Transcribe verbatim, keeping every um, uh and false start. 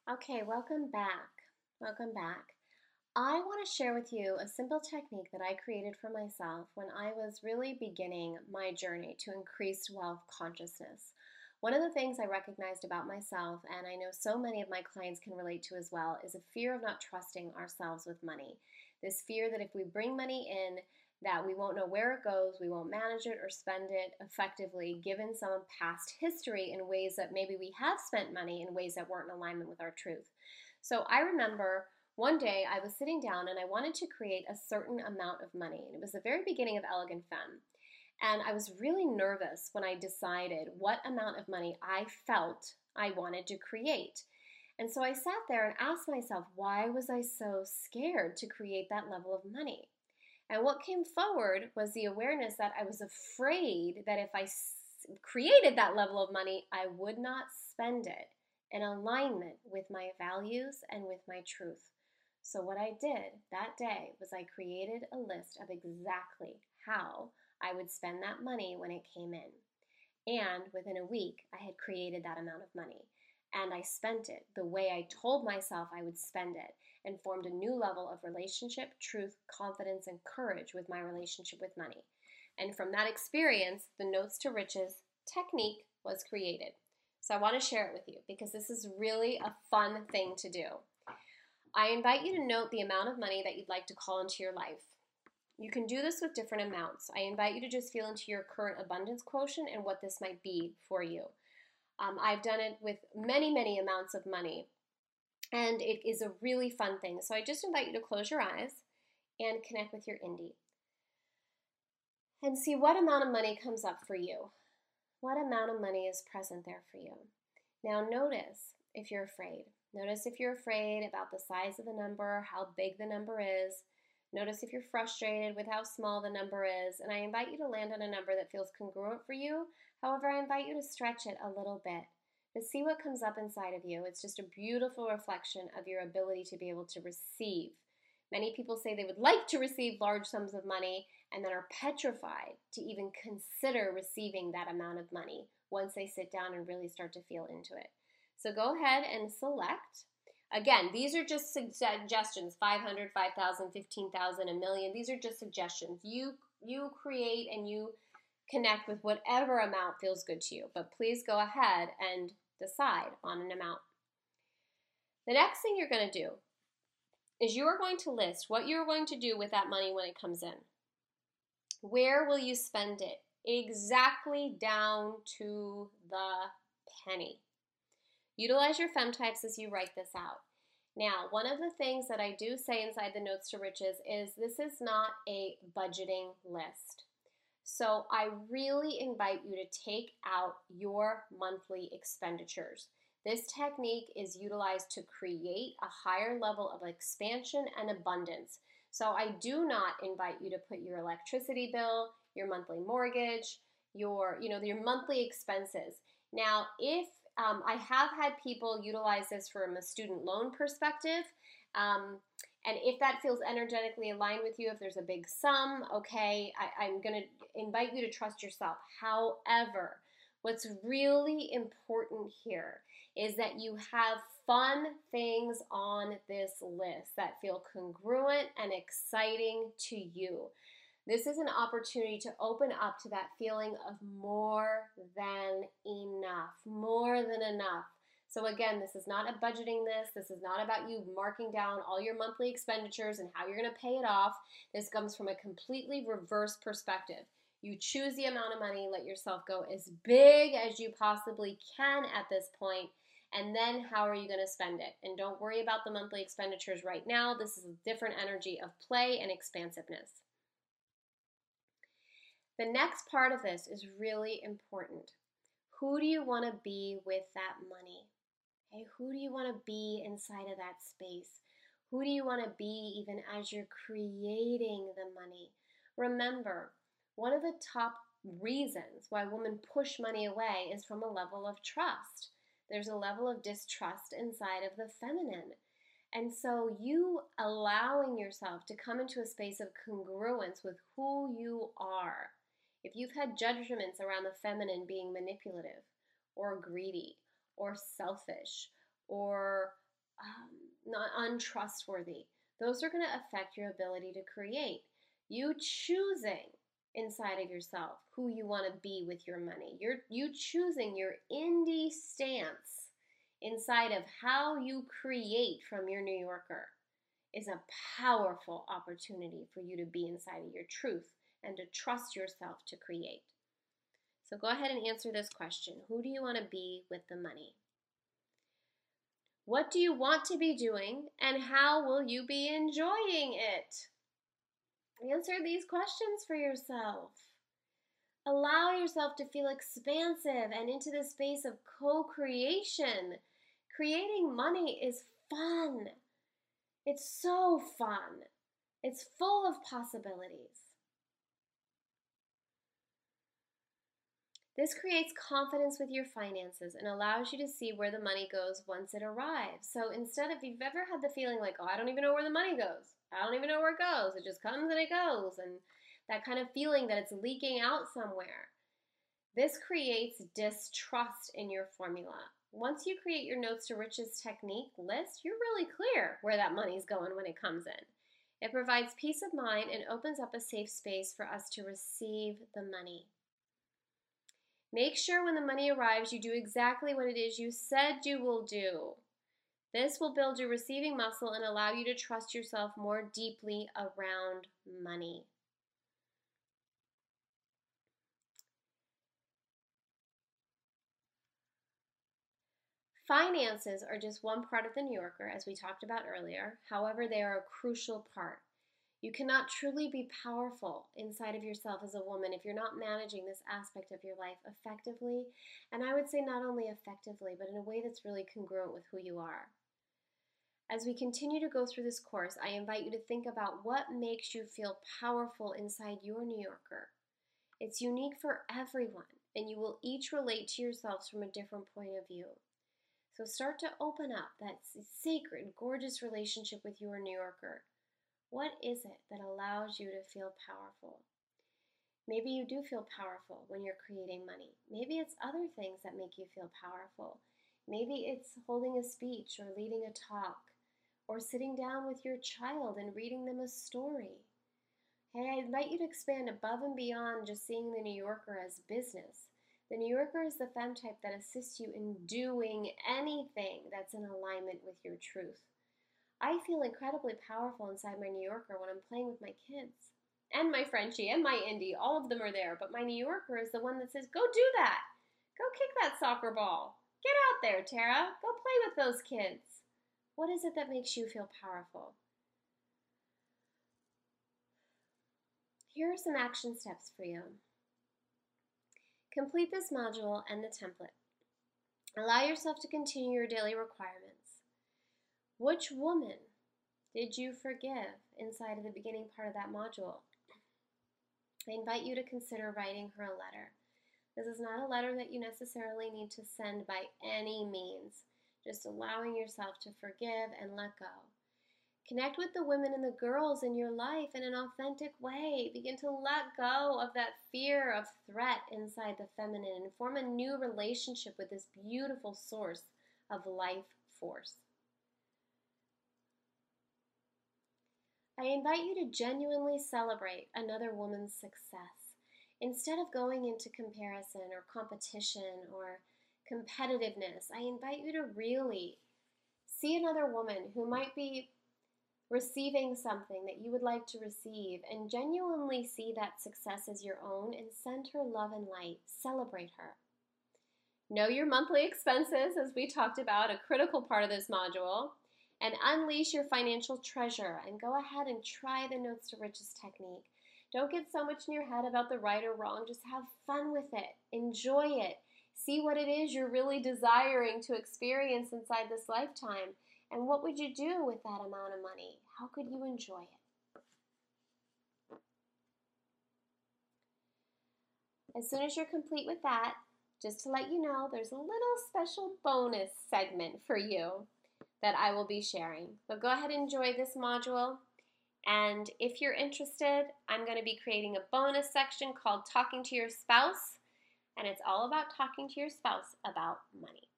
Okay, welcome back. Welcome back. I want to share with you a simple technique that I created for myself when I was really beginning my journey to increased wealth consciousness. One of the things I recognized about myself, and I know so many of my clients can relate to as well, is a fear of not trusting ourselves with money. This fear that if we bring money in, that we won't know where it goes, we won't manage it or spend it effectively, given some past history in ways that maybe we have spent money in ways that weren't in alignment with our truth. So I remember one day I was sitting down and I wanted to create a certain amount of money. And it was the very beginning of Elegant Femme. And I was really nervous when I decided what amount of money I felt I wanted to create. And so I sat there and asked myself, why was I so scared to create that level of money? And what came forward was the awareness that I was afraid that if I created that level of money, I would not spend it in alignment with my values and with my truth. So, what I did that day was I created a list of exactly how I would spend that money when it came in. And within a week, I had created that amount of money. And I spent it the way I told myself I would spend it and formed a new level of relationship, truth, confidence, and courage with my relationship with money. And from that experience, the Notes to Riches technique was created. So I want to share it with you because this is really a fun thing to do. I invite you to note the amount of money that you'd like to call into your life. You can do this with different amounts. I invite you to just feel into your current abundance quotient and what this might be for you. Um, I've done it with many, many amounts of money, and it is a really fun thing. So I just invite you to close your eyes and connect with your indie and see what amount of money comes up for you. What amount of money is present there for you? Now notice if you're afraid. Notice if you're afraid about the size of the number, how big the number is. Notice if you're frustrated with how small the number is. And I invite you to land on a number that feels congruent for you. However, I invite you to stretch it a little bit to see what comes up inside of you. It's just a beautiful reflection of your ability to be able to receive. Many people say they would like to receive large sums of money and then are petrified to even consider receiving that amount of money once they sit down and really start to feel into it. So go ahead and select. Again, these are just suggestions, five hundred, five thousand, fifteen thousand, a million. These are just suggestions. You, you create and you connect with whatever amount feels good to you. But please go ahead and decide on an amount. The next thing you're going to do is you are going to list what you're going to do with that money when it comes in. Where will you spend it? Exactly down to the penny. Utilize your femtypes as you write this out. Now, one of the things that I do say inside the Notes to Riches is this is not a budgeting list. So I really invite you to take out your monthly expenditures. This technique is utilized to create a higher level of expansion and abundance. So I do not invite you to put your electricity bill, your monthly mortgage, your, you know, your monthly expenses. Now, if um, I have had people utilize this from a student loan perspective, um, and if that feels energetically aligned with you, if there's a big sum, okay, I, I'm going to invite you to trust yourself. However, what's really important here is that you have fun things on this list that feel congruent and exciting to you. This is an opportunity to open up to that feeling of more than enough, more than enough. So again, this is not a budgeting this. This is not about you marking down all your monthly expenditures and how you're going to pay it off. This comes from a completely reverse perspective. You choose the amount of money, let yourself go as big as you possibly can at this point, and then how are you going to spend it? And don't worry about the monthly expenditures right now. This is a different energy of play and expansiveness. The next part of this is really important. Who do you want to be with that money? Okay, who do you want to be inside of that space? Who do you want to be even as you're creating the money? Remember, one of the top reasons why women push money away is from a level of trust. There's a level of distrust inside of the feminine. And so you allowing yourself to come into a space of congruence with who you are. If you've had judgments around the feminine being manipulative or greedy or selfish or not untrustworthy. Those are going to affect your ability to create. You choosing inside of yourself who you want to be with your money. You're you choosing your indie stance inside of how you create from your New Yorker is a powerful opportunity for you to be inside of your truth and to trust yourself to create. So go ahead and answer this question. Who do you want to be with the money? What do you want to be doing, and how will you be enjoying it? Answer these questions for yourself. Allow yourself to feel expansive and into the space of co-creation. Creating money is fun. It's so fun. It's full of possibilities. This creates confidence with your finances and allows you to see where the money goes once it arrives. So instead, if you've ever had the feeling like, oh, I don't even know where the money goes. I don't even know where it goes. It just comes and it goes. And that kind of feeling that it's leaking out somewhere. This creates distrust in your formula. Once you create your Notes to Riches technique list, you're really clear where that money's going when it comes in. It provides peace of mind and opens up a safe space for us to receive the money. Make sure when the money arrives, you do exactly what it is you said you will do. This will build your receiving muscle and allow you to trust yourself more deeply around money. Finances are just one part of the New Yorker, as we talked about earlier. However, they are a crucial part. You cannot truly be powerful inside of yourself as a woman if you're not managing this aspect of your life effectively. And I would say not only effectively, but in a way that's really congruent with who you are. As we continue to go through this course, I invite you to think about what makes you feel powerful inside your New Yorker. It's unique for everyone, and you will each relate to yourselves from a different point of view. So start to open up that sacred, gorgeous relationship with your New Yorker. What is it that allows you to feel powerful? Maybe you do feel powerful when you're creating money. Maybe it's other things that make you feel powerful. Maybe it's holding a speech or leading a talk or sitting down with your child and reading them a story. Hey, I invite you to expand above and beyond just seeing the New Yorker as business. The New Yorker is the femme type that assists you in doing anything that's in alignment with your truth. I feel incredibly powerful inside my New Yorker when I'm playing with my kids. And my Frenchie and my Indie, all of them are there. But my New Yorker is the one that says, go do that. Go kick that soccer ball. Get out there, Tara. Go play with those kids. What is it that makes you feel powerful? Here are some action steps for you. Complete this module and the template. Allow yourself to continue your daily requirements. Which woman did you forgive inside of the beginning part of that module? I invite you to consider writing her a letter. This is not a letter that you necessarily need to send by any means, just allowing yourself to forgive and let go. Connect with the women and the girls in your life in an authentic way. Begin to let go of that fear of threat inside the feminine and form a new relationship with this beautiful source of life force. I invite you to genuinely celebrate another woman's success. Instead of going into comparison or competition or competitiveness, I invite you to really see another woman who might be receiving something that you would like to receive and genuinely see that success as your own and send her love and light. Celebrate her. Know your monthly expenses, as we talked about, a critical part of this module. And unleash your financial treasure and go ahead and try the Notes to Riches technique. Don't get so much in your head about the right or wrong. Just have fun with it. Enjoy it. See what it is you're really desiring to experience inside this lifetime. And what would you do with that amount of money? How could you enjoy it? As soon as you're complete with that, just to let you know, there's a little special bonus segment for you that I will be sharing. So go ahead and enjoy this module. And if you're interested, I'm going to be creating a bonus section called Talking to Your Spouse. And it's all about talking to your spouse about money.